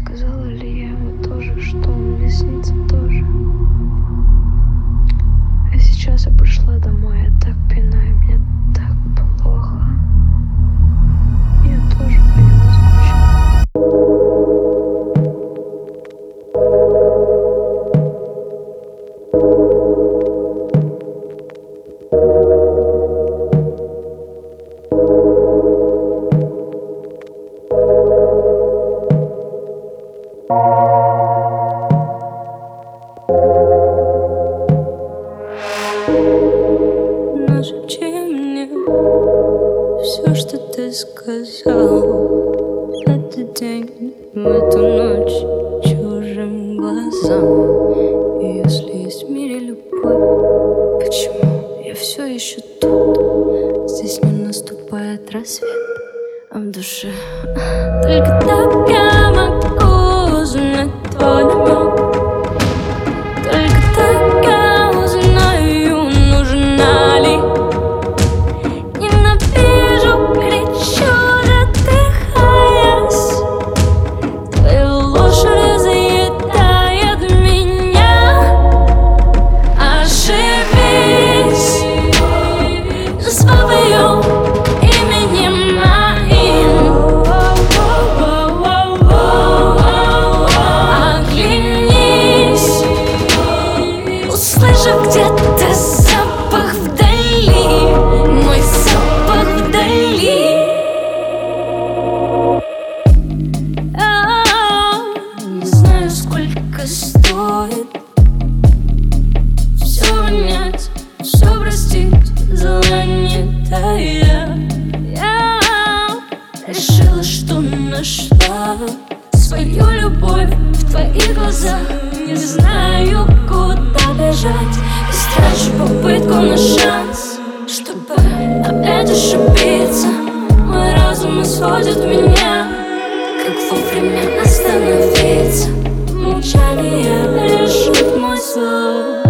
сказала ли я ему тоже, что он мне снится тоже. А сейчас я пришла домой, я так пинаю, мне так плохо. Я тоже по нему скучала. Но шепчи мне все, что ты сказал в этот день, в эту ночь чужим глазам. И если есть в мире любовь, почему я все еще тут? Здесь не наступает рассвет, а в душе только так я могу узнать твой намек. Только так я узнаю, нужна ли. Ненавижу, кричу, задыхаясь. Твоя ложь разъедает меня. Ошибись, назвав ее именем моим. Оглянись, услышав где-то запах вдали, мой запах вдали. Не знаю, сколько стоит все понять, все простить, зла не тая. Я решила, что нашла свою любовь в твоих глазах. Не знаю, куда бежать, и трачу попытку на шанс, чтобы опять ошибиться. Мой разум исходит меня, как вовремя остановиться. Молчание лишит мой слух.